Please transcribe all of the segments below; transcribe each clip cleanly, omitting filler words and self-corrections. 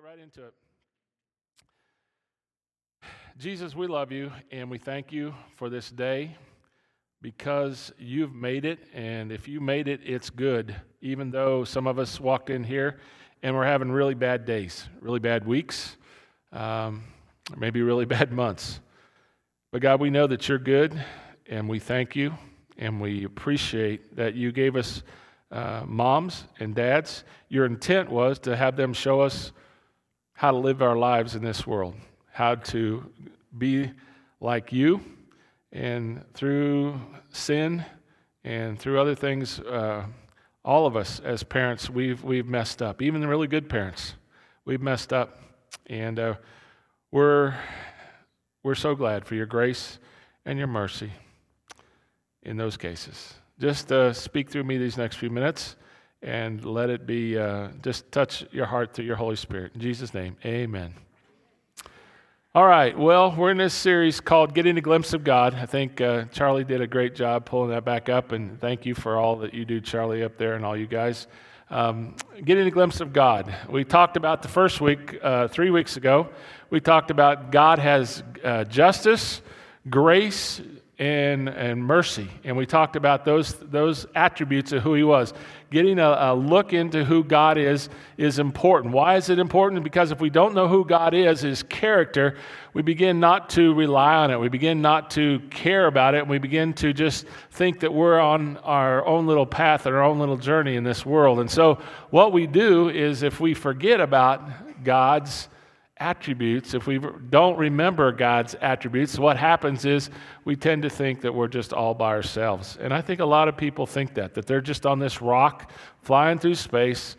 right into it. Jesus, we love you, and we thank you for this day because you've made it, and if you made it, it's good, even though some of us walked in here and we're having really bad days, really bad weeks, or maybe really bad months. But God, we know that you're good, and we thank you, and we appreciate that you gave us moms and dads. Your intent was to have them show us how to live our lives in this world, how to be like you, and through sin and through other things, all of us as parents, we've messed up. Even the really good parents, we've messed up, and we're so glad for your grace and your mercy in those cases. Just speak through me these next few minutes, and let it be, just touch your heart through your Holy Spirit. In Jesus' name, amen. All right, well, we're in this series called Getting a Glimpse of God. I think Charlie did a great job pulling that back up, and thank you for all that you do, Charlie, up there, and all you guys. Getting a glimpse of God. We talked about the first week, 3 weeks ago, we talked about God has justice, grace, and mercy, and we talked about those attributes of who he was. Getting a look into who God is important. Why is it important? Because if we don't know who God is, his character, we begin not to rely on it. We begin not to care about it, and we begin to just think that we're on our own little path and our own little journey in this world. And so what we do is, if we forget about God's attributes, if we don't remember God's attributes, what happens is we tend to think that we're just all by ourselves. And I think a lot of people think that they're just on this rock flying through space.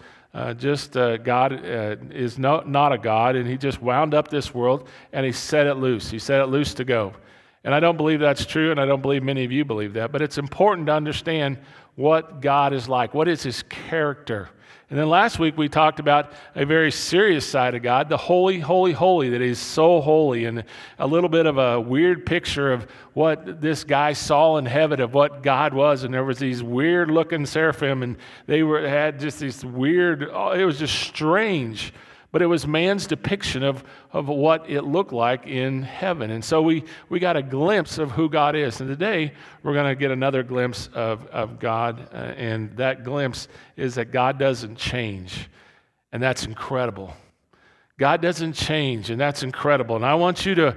God is not a God, and he just wound up this world and he set it loose. He set it loose to go. And I don't believe that's true, and I don't believe many of you believe that, but it's important to understand what God is like. What is his character? And then last week we talked about a very serious side of God, the holy, holy, holy, that he's so holy, and a little bit of a weird picture of what this guy saw in heaven of what God was. And there was these weird looking seraphim, and they had just this weird, it was just strange. But it was man's depiction of what it looked like in heaven. And so we got a glimpse of who God is. And today we're going to get another glimpse of God. And that glimpse is that God doesn't change. And that's incredible. God doesn't change, and that's incredible. And I want you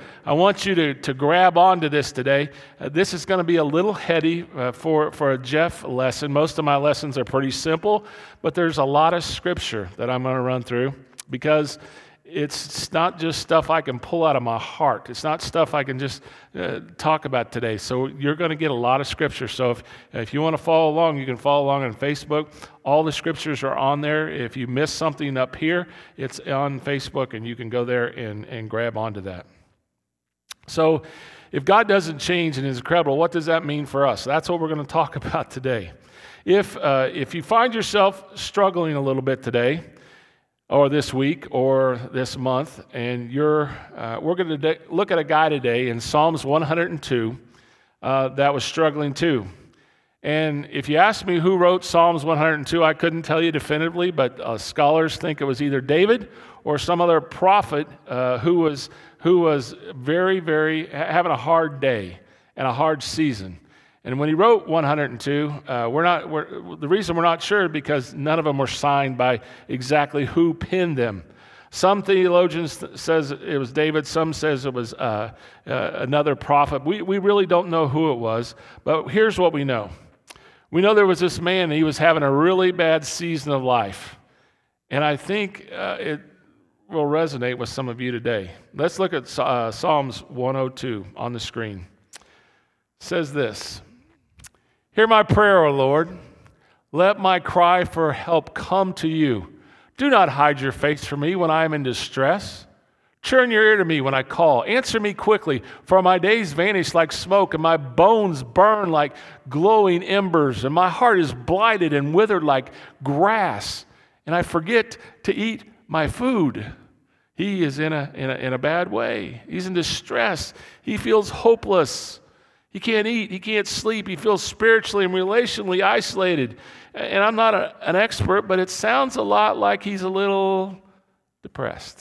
to grab onto this today. This is going to be a little heady for a Jeff lesson. Most of my lessons are pretty simple, but there's a lot of scripture that I'm going to run through, because it's not just stuff I can pull out of my heart. It's not stuff I can just talk about today. So you're going to get a lot of scripture. So if you want to follow along, you can follow along on Facebook. All the scriptures are on there. If you miss something up here, it's on Facebook, and you can go there and grab onto that. So if God doesn't change and is incredible, what does that mean for us? That's what we're going to talk about today. If you find yourself struggling a little bit today, or this week, or this month, and we're going to look at a guy today in Psalms 102 that was struggling too. And if you ask me who wrote Psalms 102, I couldn't tell you definitively, but scholars think it was either David or some other prophet who was very, very having a hard day and a hard season. And when he wrote 102, the reason we're not sure is because none of them were signed by exactly who penned them. Some theologians says it was David. Some says it was another prophet. We really don't know who it was. But here's what we know. We know there was this man, and he was having a really bad season of life. And I think it will resonate with some of you today. Let's look at Psalms 102 on the screen. It says this: "Hear my prayer, O Lord. Let my cry for help come to you. Do not hide your face from me when I am in distress. Turn your ear to me when I call. Answer me quickly, for my days vanish like smoke, and my bones burn like glowing embers, and my heart is blighted and withered like grass, and I forget to eat my food." He is in a bad way. He's in distress. He feels hopeless. He can't eat. He can't sleep. He feels spiritually and relationally isolated. And I'm not an expert, but it sounds a lot like he's a little depressed.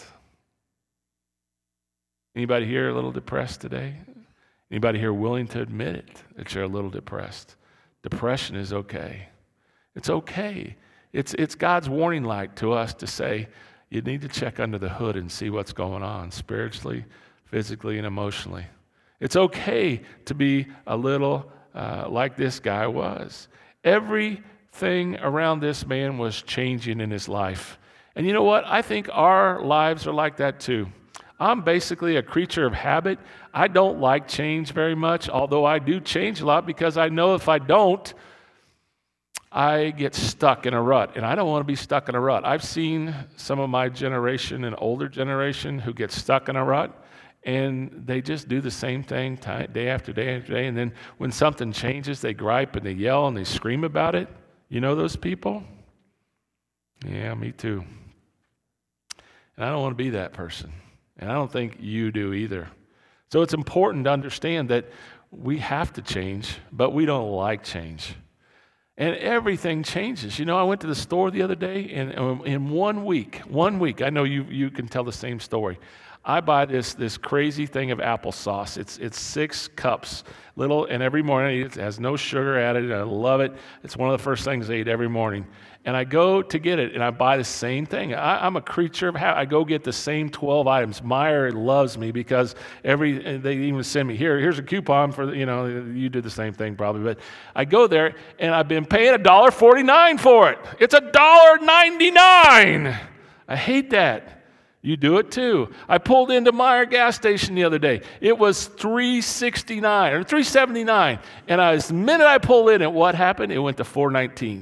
Anybody here a little depressed today? Anybody here willing to admit it, that you're a little depressed? Depression is okay. It's okay. It's God's warning light to us to say, you need to check under the hood and see what's going on spiritually, physically, and emotionally. It's okay to be a little like this guy was. Everything around this man was changing in his life. And you know what? I think our lives are like that too. I'm basically a creature of habit. I don't like change very much, although I do change a lot because I know if I don't, I get stuck in a rut, and I don't want to be stuck in a rut. I've seen some of my generation and older generation who get stuck in a rut, and they just do the same thing day after day after day, and then when something changes, they gripe and they yell and they scream about it. You know those people? Yeah, me too. And I don't want to be that person. And I don't think you do either. So it's important to understand that we have to change, but we don't like change. And everything changes. You know, I went to the store the other day, and in 1 week, I know you can tell the same story. I buy this crazy thing of applesauce. It's 6 cups, little, and every morning it has no sugar added. I love it. It's one of the first things I eat every morning. And I go to get it, and I buy the same thing. I'm a creature of habit. I go get the same 12 items. Meijer loves me because they even send me, here's a coupon for, you do the same thing probably. But I go there, and I've been paying $1.49 for it. It's $1.99. I hate that. You do it too. I pulled into Meijer gas station the other day. It was $3.69 or $3.79. And the minute I pulled in, what happened? It went to $4.19.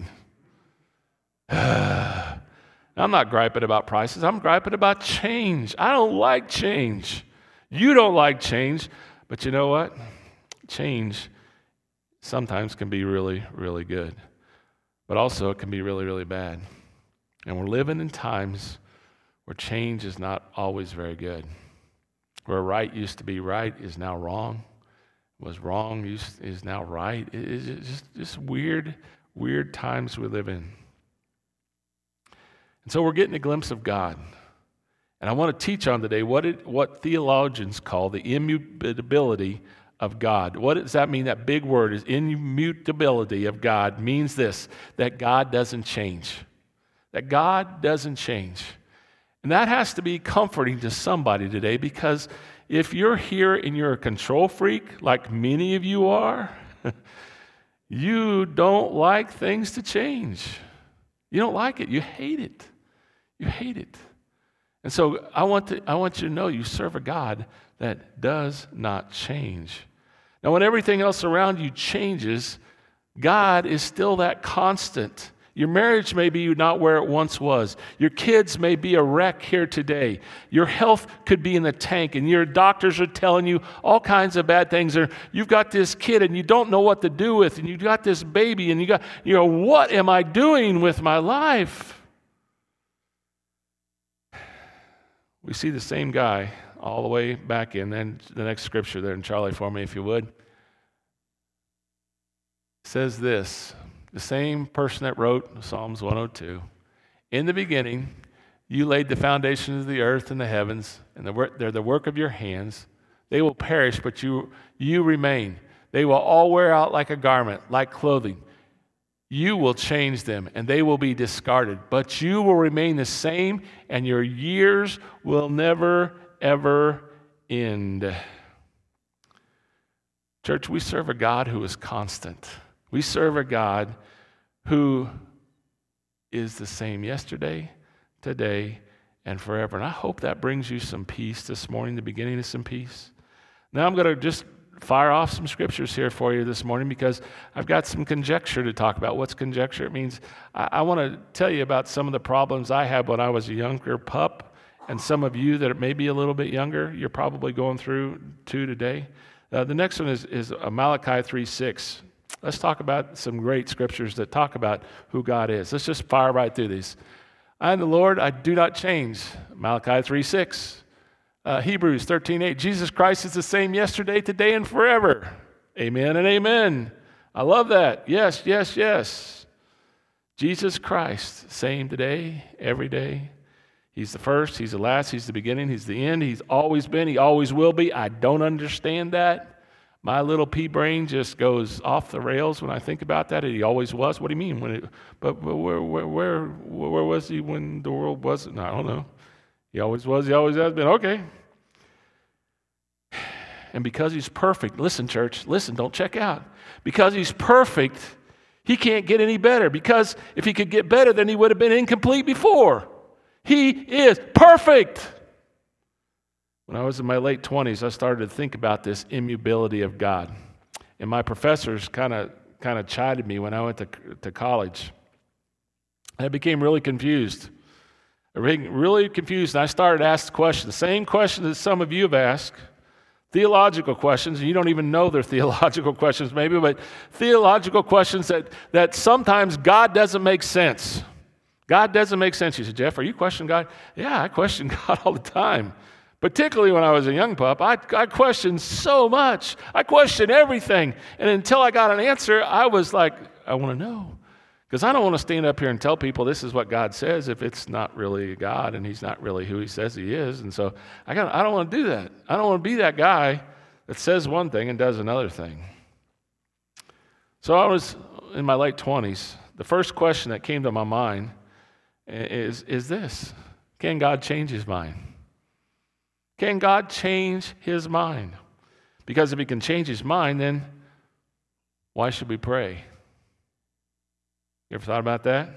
I'm not griping about prices. I'm griping about change. I don't like change. You don't like change. But you know what? Change sometimes can be really, really good. But also it can be really, really bad. And we're living in times where change is not always very good. Where right used to be right is now wrong. Was wrong is now right. It's just weird times we live in. And so we're getting a glimpse of God. And I want to teach on today what theologians call the immutability of God. What does that mean? That big word is immutability of God means this, that God doesn't change. That God doesn't change. And that has to be comforting to somebody today, because if you're here and you're a control freak, like many of you are, you don't like things to change. You don't like it. You hate it. You hate it. And so I want you to know you serve a God that does not change. Now, when everything else around you changes, God is still that constant. Your marriage may be not where it once was. Your kids may be a wreck here today. Your health could be in the tank, and your doctors are telling you all kinds of bad things. Or you've got this kid, and you don't know what to do with, and you've got this baby, and what am I doing with my life? We see the same guy all the way back in. Then the next scripture there, and Charlie, for me, if you would, says this. The same person that wrote Psalms 102. In the beginning, you laid the foundations of the earth and the heavens, and they're the work of your hands. They will perish, but you remain. They will all wear out like a garment, like clothing. You will change them, and they will be discarded. But you will remain the same, and your years will never, ever end. Church, we serve a God who is constant. We serve a God who is the same yesterday, today, and forever. And I hope that brings you some peace this morning, the beginning of some peace. Now I'm going to just fire off some scriptures here for you this morning, because I've got some conjecture to talk about. What's conjecture? It means I want to tell you about some of the problems I had when I was a younger pup, and some of you that are maybe a little bit younger, you're probably going through too today. The next one is Malachi 3:6. Let's talk about some great scriptures that talk about who God is. Let's just fire right through these. I am the Lord, I do not change. Malachi 3:6. Hebrews 13:8. Jesus Christ is the same yesterday, today, and forever. Amen and amen. I love that. Yes, yes, yes. Jesus Christ, same today, every day. He's the first, he's the last, he's the beginning, he's the end. He's always been, he always will be. I don't understand that. My little pea brain just goes off the rails when I think about that. He always was. What do you mean? But where was he when the world wasn't? I don't know. He always was, he always has been. Okay. And because he's perfect, listen, church, listen, don't check out. Because he's perfect, he can't get any better. Because if he could get better, then he would have been incomplete before. He is perfect. When I was in my late 20s, I started to think about this immutability of God. And my professors kind of chided me when I went to college. I became really confused. And I started to ask questions, the same questions that some of you have asked, theological questions, and you don't even know they're theological questions maybe, but theological questions that sometimes God doesn't make sense. God doesn't make sense. You say, Jeff, are you questioning God? Yeah, I question God all the time. Particularly when I was a young pup, I questioned so much. I questioned everything. And until I got an answer, I was like, I want to know. Because I don't want to stand up here and tell people this is what God says if it's not really God and he's not really who he says he is. And so I don't want to do that. I don't want to be that guy that says one thing and does another thing. So I was in my late 20s. The first question that came to my mind is this: can God change his mind? Can God change his mind? Because if he can change his mind, then why should we pray? You ever thought about that?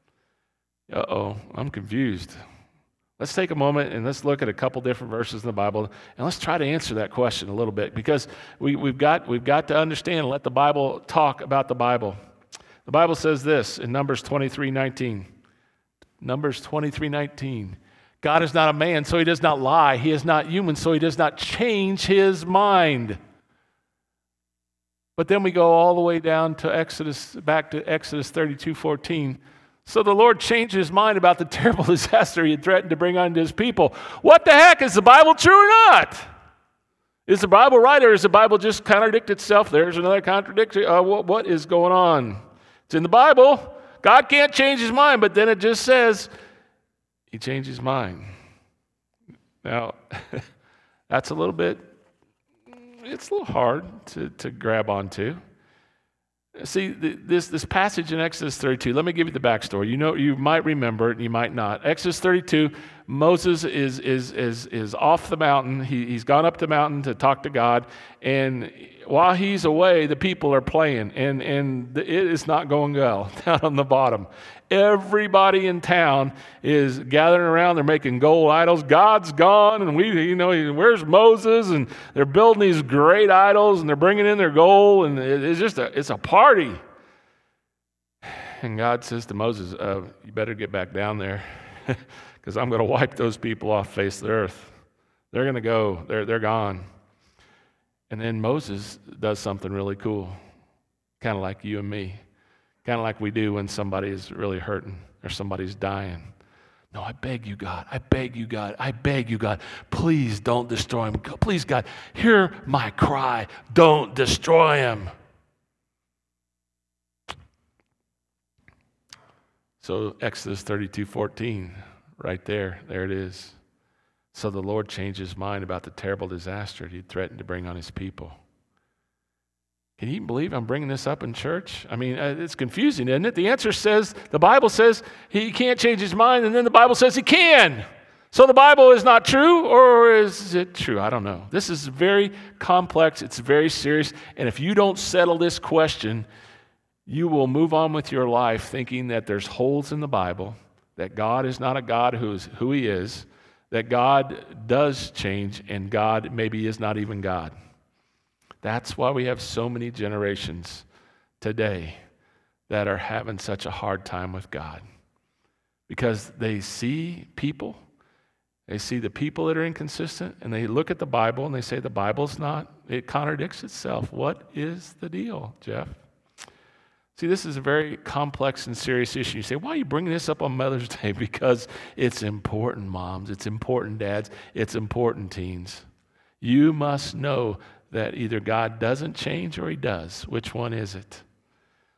I'm confused. Let's take a moment and let's look at a couple different verses in the Bible and let's try to answer that question a little bit, because we've got to understand and let the Bible talk about the Bible. The Bible says this in Numbers 23:19. Numbers 23:19. God is not a man, so he does not lie. He is not human, so he does not change his mind. But then we go all the way down to back to Exodus 32:14. So the Lord changed his mind about the terrible disaster he had threatened to bring on his people. What the heck? Is the Bible true or not? Is the Bible right, or does the Bible just contradict itself? There's another contradiction. What is going on? It's in the Bible. God can't change his mind, but then it just says he changed his mind. Now, that's a little bit, it's a little hard to grab onto. See, this passage in Exodus 32, let me give you the backstory. You might remember it, and you might not. Exodus 32, Moses is off the mountain. He's gone up the mountain to talk to God, and while he's away, the people are playing, and it is not going well down on the bottom. Everybody in town is gathering around. They're making gold idols. God's gone, and where's Moses? And they're building these great idols, and they're bringing in their gold, and it's a party. And God says to Moses, "You better get back down there, because I'm going to wipe those people off the face of the earth. They're going to go. They're gone." And then Moses does something really cool, kind of like you and me. Kind of like we do when somebody is really hurting or somebody's dying. No, I beg you, God. I beg you, God. I beg you, God. Please don't destroy him. Please, God, hear my cry. Don't destroy him. So Exodus 32:14, right there it is. So the Lord changed his mind about the terrible disaster he threatened to bring on his people. Can you believe I'm bringing this up in church? I mean, it's confusing, isn't it? The answer says, the Bible says he can't change his mind, and then the Bible says he can. So the Bible is not true, or is it true? I don't know. This is very complex. It's very serious. And if you don't settle this question, you will move on with your life thinking that there's holes in the Bible, that God is not a God who he is, that God does change, and God maybe is not even God. That's why we have so many generations today that are having such a hard time with God. Because they see people, they see the people that are inconsistent, and they look at the Bible and they say the Bible's not, it contradicts itself. What is the deal, Jeff? See, this is a very complex and serious issue. You say, why are you bringing this up on Mother's Day? Because it's important, moms. It's important, dads. It's important, teens. You must know that either God doesn't change or he does. Which one is it?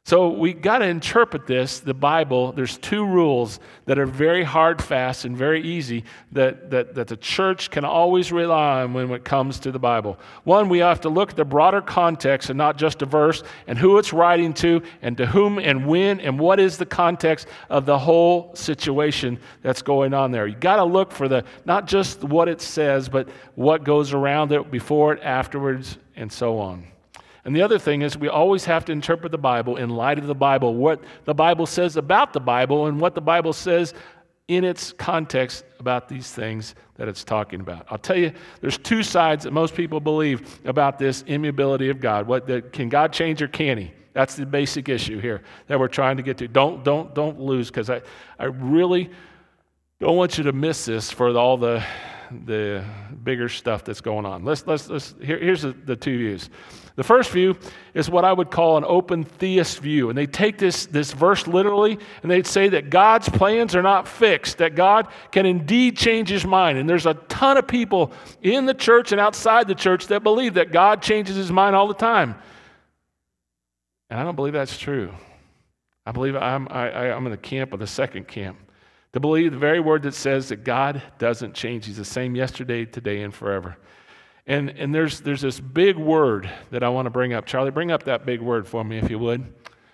So we got to interpret this, the Bible. There's two rules that are very hard, fast, and very easy that the church can always rely on when it comes to the Bible. One, we have to look at the broader context and not just a verse and who it's writing to and to whom and when and what is the context of the whole situation that's going on there. You got to look for not just what it says, but what goes around it, before it, afterwards, and so on. And the other thing is we always have to interpret the Bible in light of the Bible, what the Bible says about the Bible and what the Bible says in its context about these things that it's talking about. I'll tell you, there's two sides that most people believe about this immutability of God. Can God change or can he? That's the basic issue here that we're trying to get to. Don't lose, because I really don't want you to miss this for all the bigger stuff that's going on. Here's the two views. The first view is what I would call an open theist view. And they take this verse literally, and they'd say that God's plans are not fixed, that God can indeed change his mind. And there's a ton of people in the church and outside the church that believe that God changes his mind all the time. And I don't believe that's true. I believe I'm in the camp of the second camp, to believe the very word that says that God doesn't change. He's the same yesterday, today, and forever. And there's this big word that I want to bring up. Charlie, bring up that big word for me, if you would.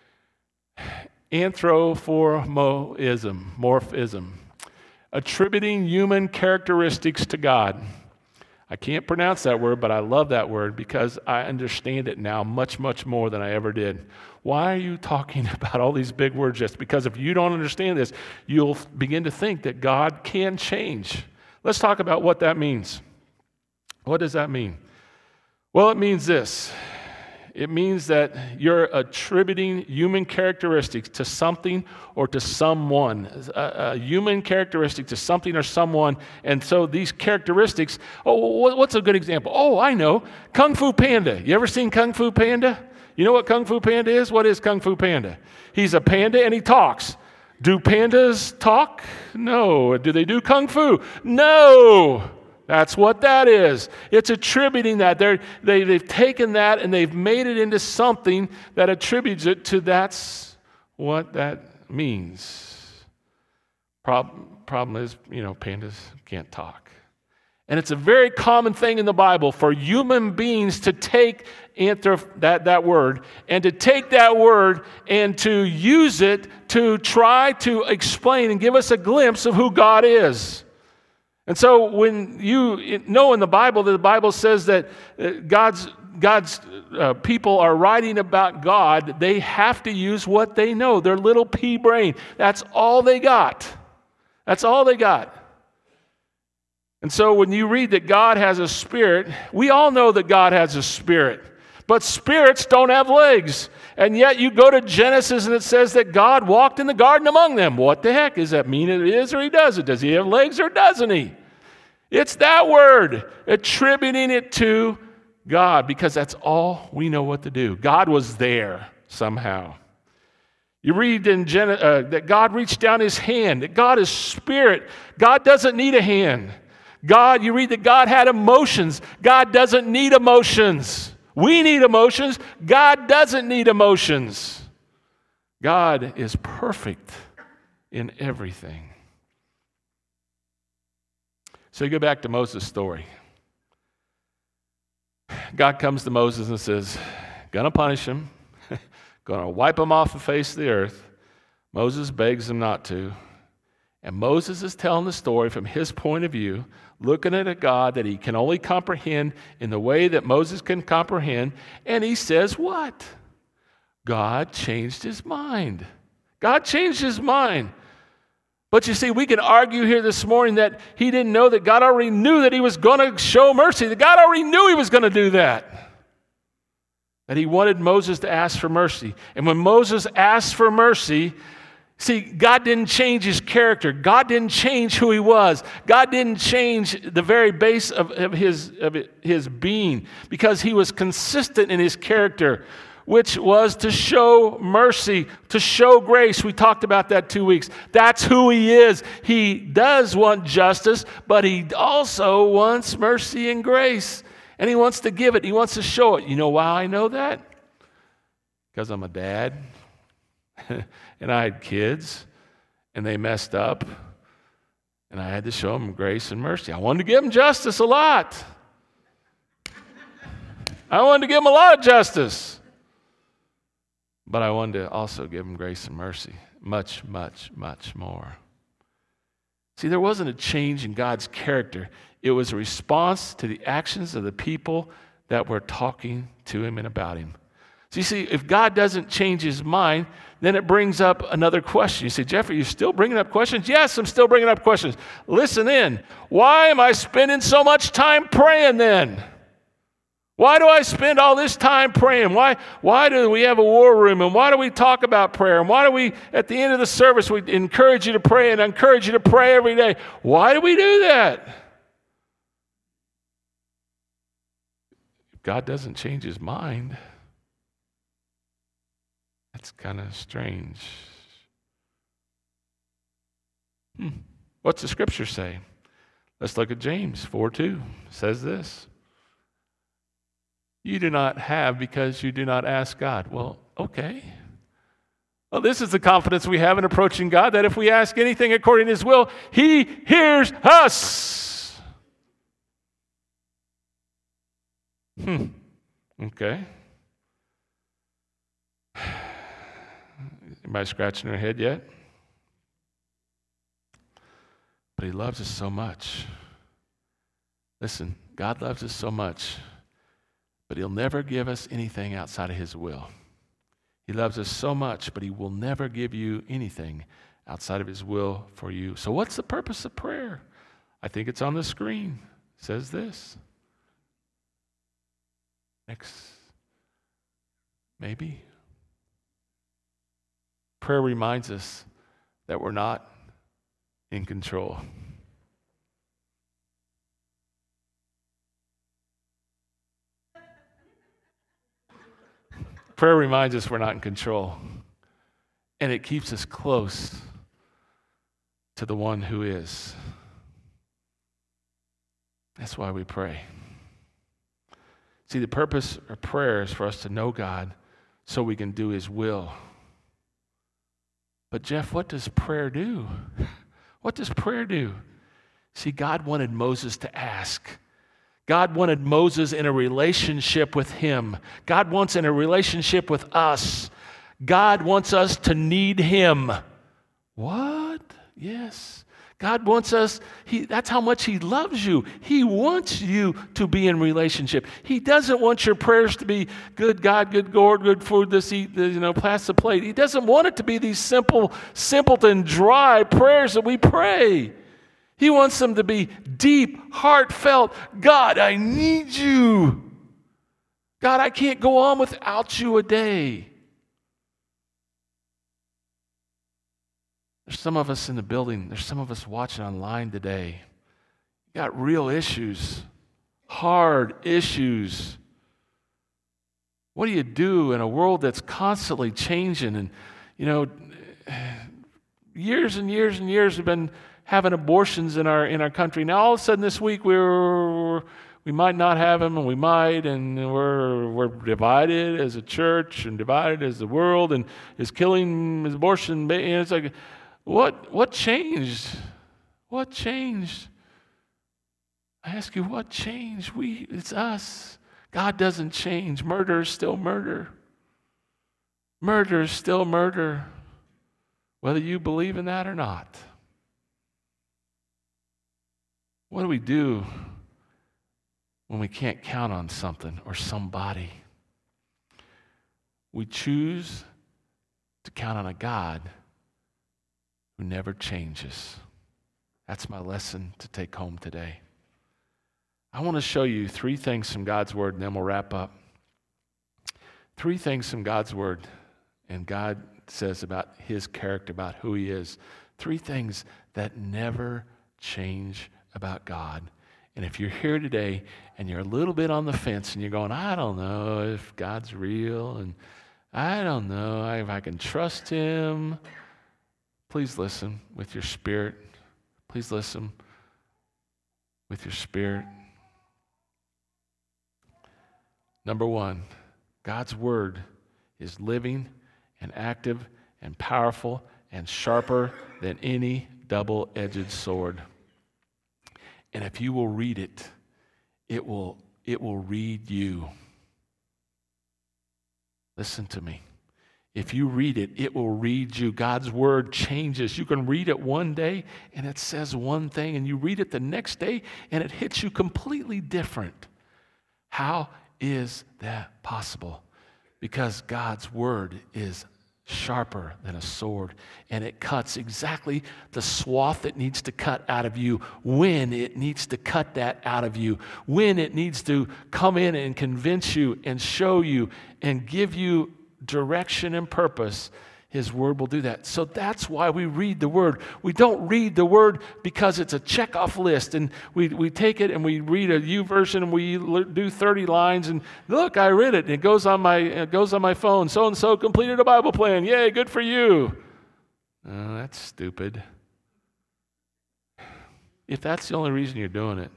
Morphism. Attributing human characteristics to God. I can't pronounce that word, but I love that word because I understand it now much, much more than I ever did. Why are you talking about all these big words? Just because if you don't understand this, you'll begin to think that God can change. Let's talk about what that means. What does that mean? Well, it means this. It means that you're attributing human characteristics to something or to someone. A human characteristic to something or someone. And so these characteristics, what's a good example? Oh, I know. Kung Fu Panda. You ever seen Kung Fu Panda? You know what Kung Fu Panda is? What is Kung Fu Panda? He's a panda and he talks. Do pandas talk? No. Do they do Kung Fu? No. That's what that is. It's attributing that. They've taken that and they've made it into something that attributes it to that's what that means. Problem is, pandas can't talk. And it's a very common thing in the Bible for human beings to take that word and to take that word and to use it to try to explain and give us a glimpse of who God is. And so when you know in the Bible that the Bible says that God's people are writing about God, they have to use what they know, their little pea brain. That's all they got. That's all they got. And so when you read that God has a spirit, we all know that God has a spirit. But spirits don't have legs. And yet you go to Genesis and it says that God walked in the garden among them. What the heck? Does that mean it is or he doesn't? Does he have legs or doesn't he? It's that word, attributing it to God, because that's all we know what to do. God was there somehow. You read in that God reached down his hand, that God is spirit. God doesn't need a hand. You read that God had emotions. God doesn't need emotions. We need emotions. God doesn't need emotions. God is perfect in everything. So you go back to Moses' story. God comes to Moses and says, gonna punish him, gonna wipe him off the face of the earth. Moses begs him not to. And Moses is telling the story from his point of view, looking at a God that he can only comprehend in the way that Moses can comprehend. And he says what? God changed his mind. God changed his mind. But you see, we can argue here this morning that he didn't know that God already knew that he was going to show mercy, that God already knew he was going to do that. That he wanted Moses to ask for mercy. And when Moses asked for mercy, see, God didn't change his character. God didn't change who he was. God didn't change the very base of his being, because he was consistent in his character, which was to show mercy, to show grace. We talked about that 2 weeks. That's who he is. He does want justice, but he also wants mercy and grace. And he wants to give it. He wants to show it. You know why I know that? Because I'm a dad. And I had kids, and they messed up, and I had to show them grace and mercy. I wanted to give them justice a lot. I wanted to give them a lot of justice. But I wanted to also give them grace and mercy. Much, much, much more. See, there wasn't a change in God's character. It was a response to the actions of the people that were talking to him and about him. So you see, if God doesn't change his mind, then it brings up another question. You say, Jeffrey, you still bringing up questions? Yes, I'm still bringing up questions. Listen in. Why am I spending so much time praying then? Why do I spend all this time praying? Why do we have a war room? And why do we talk about prayer? And why do we, at the end of the service, we encourage you to pray and encourage you to pray every day? Why do we do that? If God doesn't change his mind, that's kind of strange. What's the scripture say? Let's look at James 4:2. It says this. You do not have because you do not ask God. Well, okay. Well, this is the confidence we have in approaching God, that if we ask anything according to his will, he hears us. Okay. Anybody scratching their head yet? But he loves us so much. Listen, God loves us so much, but he'll never give us anything outside of his will. He loves us so much, but he will never give you anything outside of his will for you. So what's the purpose of prayer? I think it's on the screen. It says this. Next. Maybe. Prayer reminds us that we're not in control. Prayer reminds us we're not in control. And it keeps us close to the one who is. That's why we pray. See, the purpose of prayer is for us to know God so we can do his will. But Jeff, what does prayer do? What does prayer do? See, God wanted Moses to ask. God wanted Moses in a relationship with him. God wants in a relationship with us. God wants us to need him. What? Yes. God wants us, that's how much he loves you. He wants you to be in relationship. He doesn't want your prayers to be, good God, good Lord, good food, this eat, pass the plate. He doesn't want it to be these simpleton, dry prayers that we pray. He wants them to be deep, heartfelt. God, I need you. God, I can't go on without you a day. There's some of us in the building. There's some of us watching online today. You got real issues, hard issues. What do you do in a world that's constantly changing? And, years and years and years we've been having abortions in our country. Now all of a sudden this week we might not have them, and we might, and we're divided as a church and divided as the world, and is killing abortion. And it's like, what changed? What changed? I ask you, what changed? It's us. God doesn't change. Murder is still murder. Murder is still murder, whether you believe in that or not. What do we do when we can't count on something or somebody? We choose to count on a God who never changes. That's my lesson to take home today. I want to show you 3 things from God's Word, and then we'll wrap up. 3 things from God's Word, and God says about his character, about who he is. 3 things that never change about God. And if you're here today and you're a little bit on the fence and you're going, I don't know if God's real, and I don't know if I can trust him, please listen with your spirit. Please listen with your spirit. Number 1, God's Word is living and active and powerful and sharper than any double-edged sword. And if you will read it, it will read you. Listen to me. If you read it, it will read you. God's word changes. You can read it one day and it says one thing, and you read it the next day and it hits you completely different. How is that possible? Because God's word is sharper than a sword, and it cuts exactly the swath that needs to cut out of you when it needs to cut that out of you, when it needs to come in and convince you and show you and give you direction and purpose. His word will do that. So that's why we read the word. We don't read the word because it's a checkoff list, and we take it and we read a YouVersion and we do 30 lines and look, I read it. And it goes on my phone. So and so completed a Bible plan. Yay, good for you. That's stupid. If that's the only reason you're doing it,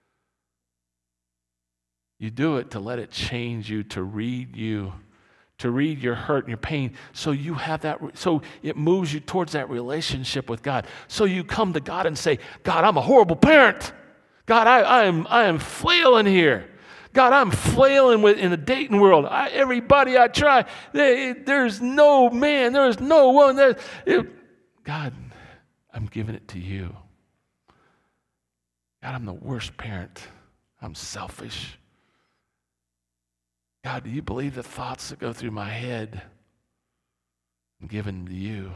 you do it to let it change you, to read you, to read your hurt and your pain, so you have that, so it moves you towards that relationship with God. So you come to God and say, God, I'm a horrible parent. God, I am flailing here. God, I'm flailing in the dating world. Everybody I try, there's no man, there's no woman. God, I'm giving it to you. God, I'm the worst parent. I'm selfish. God, do you believe the thoughts that go through my head? I'm giving to you.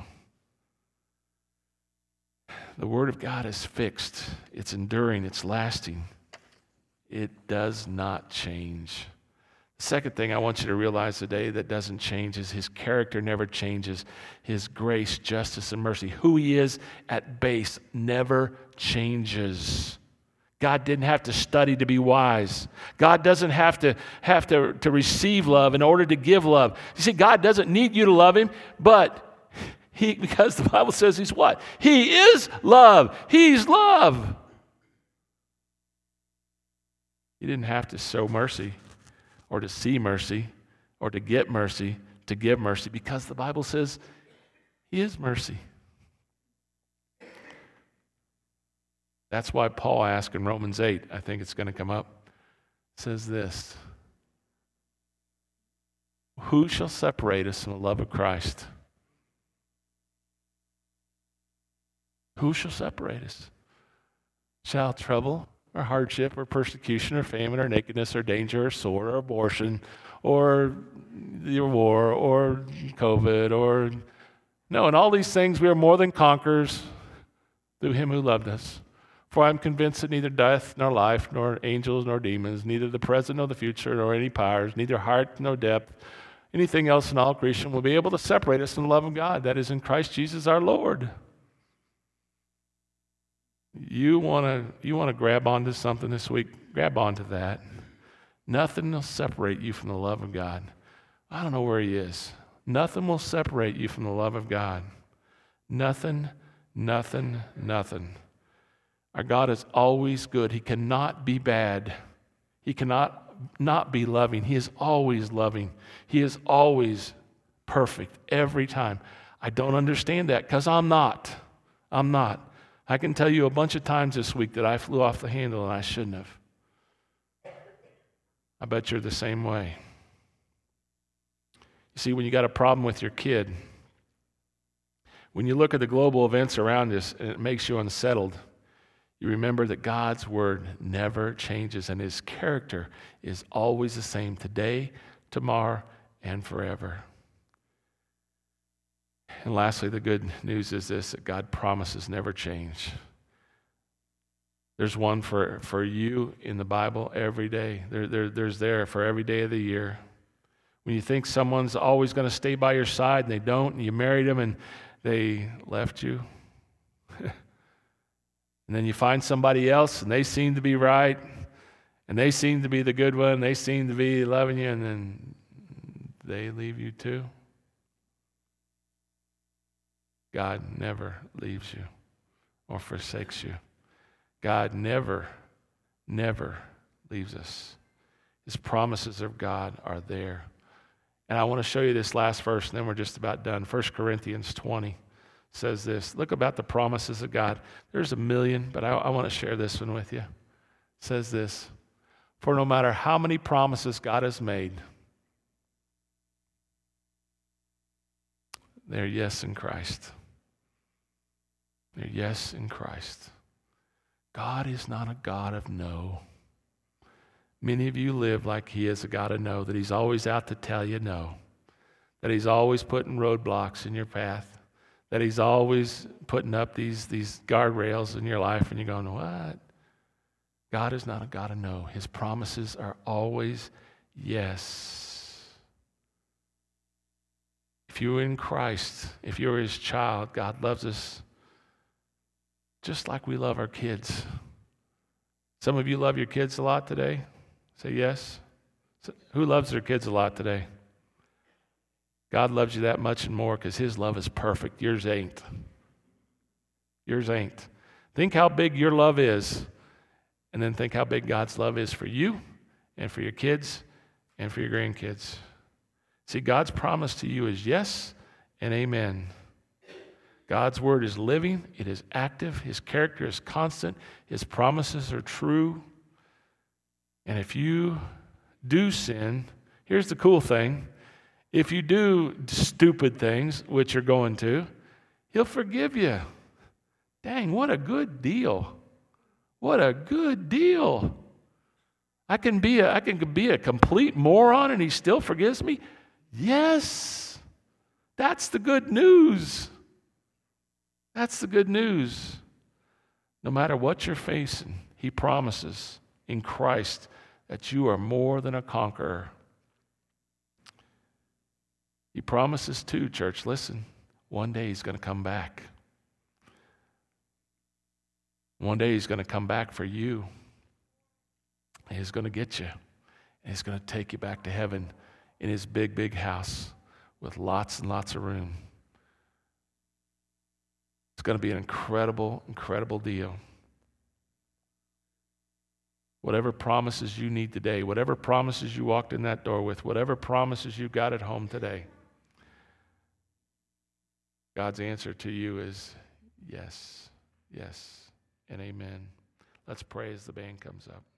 The Word of God is fixed. It's enduring. It's lasting. It does not change. The second thing I want you to realize today that doesn't change is His character never changes. His grace, justice, and mercy, who He is at base, never changes. God didn't have to study to be wise. God doesn't have to receive love in order to give love. You see, God doesn't need you to love Him, but because the Bible says He's what? He is love. He's love. He didn't have to show mercy or to see mercy or to get mercy, to give mercy, because the Bible says He is mercy. That's why Paul asked in Romans 8, I think it's going to come up, says this: who shall separate us from the love of Christ? Who shall separate us? Shall trouble or hardship or persecution or famine or nakedness or danger or sword or abortion or the war or COVID or... No, in all these things we are more than conquerors through Him who loved us. For I am convinced that neither death, nor life, nor angels, nor demons, neither the present nor the future, nor any powers, neither height nor depth, anything else in all creation will be able to separate us from the love of God that is in Christ Jesus our Lord. You want to grab onto something this week? Grab onto that. Nothing will separate you from the love of God. I don't know where He is. Nothing will separate you from the love of God. Nothing, nothing, nothing. Our God is always good. He cannot be bad. He cannot not be loving. He is always loving. He is always perfect every time. I don't understand that because I'm not. I can tell you a bunch of times this week that I flew off the handle and I shouldn't have. I bet you're the same way. You see, when you got a problem with your kid, when you look at the global events around us and it makes you unsettled, you remember that God's word never changes and His character is always the same today, tomorrow, and forever. And lastly, the good news is this, that God promises never change. There's one for you in the Bible every day. There's there for every day of the year. When you think someone's always going to stay by your side and they don't, and you married them and they left you. And then you find somebody else and they seem to be right and they seem to be the good one, they seem to be loving you, and then they leave you too. God never leaves you or forsakes you. God never, never leaves us. His promises of God are there. And I want to show you this last verse, and then we're just about done. 1 Corinthians 20 says this. Look about the promises of God. There's a million, but I want to share this one with you. It says this, for no matter how many promises God has made, they're yes in Christ. They're yes in Christ. God is not a God of no. Many of you live like he is a God of no, that he's always out to tell you no, that he's always putting roadblocks in your path, that he's always putting up these guardrails in your life, and you're going, what? God is not a God of no. His promises are always yes. If you're in Christ, if you're his child, God loves us just like we love our kids. Some of you love your kids a lot today. Say yes. Who loves their kids a lot today? God loves you that much and more because his love is perfect. Yours ain't. Yours ain't. Think how big your love is, and then think how big God's love is for you and for your kids and for your grandkids. See, God's promise to you is yes and amen. God's word is living. It is active. His character is constant. His promises are true. And if you do sin, here's the cool thing. If you do stupid things, which you're going to, he'll forgive you. Dang, what a good deal. What a good deal. I can be a complete moron and he still forgives me? Yes. That's the good news. That's the good news. No matter what you're facing, he promises in Christ that you are more than a conqueror. He promises too, church, listen, one day he's going to come back. One day he's going to come back for you. He's going to get you. And he's going to take you back to heaven in his big, big house with lots and lots of room. It's going to be an incredible, incredible deal. Whatever promises you need today, whatever promises you walked in that door with, whatever promises you got at home today, God's answer to you is yes, yes, and amen. Let's pray as the band comes up.